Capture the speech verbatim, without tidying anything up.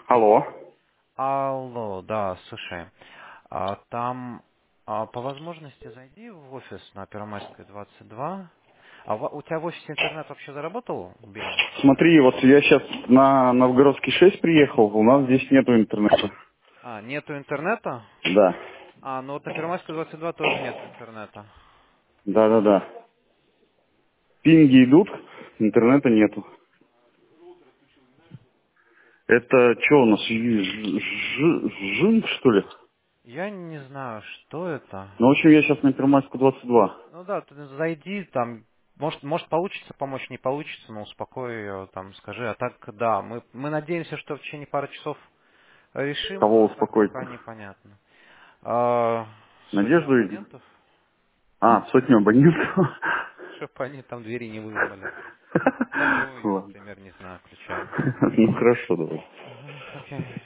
Алло. Алло, да, слушай, а, там а, по возможности зайди в офис на Первомайской двадцать два. А ва- у тебя в офисе интернет вообще заработал, Биллинг? Смотри, вот я сейчас на Новгородский шесть приехал, у нас здесь нету интернета. А, нету интернета? Да. А, ну вот на Первомайской двадцать два тоже нет интернета. Да-да-да. Пинги идут, интернета нету. Это что у нас, Ж- Ж- Жин, что ли? Я не знаю, что это. Ну, в общем, я сейчас на Первомайскую двадцать два. Ну да, ты зайди, там, может, может получится помочь, не получится, но успокой ее, там, скажи. А так, да, мы, мы надеемся, что в течение пары часов решим, Кого а так успокоить-то? пока непонятно. А, сотню Надежду и... абонентов, А, сотню абонентов. чтобы они там двери не выломали. Закрой ее, Ладно. например, не знаю, ключами. Ну, хорошо, давай. Ага, окей.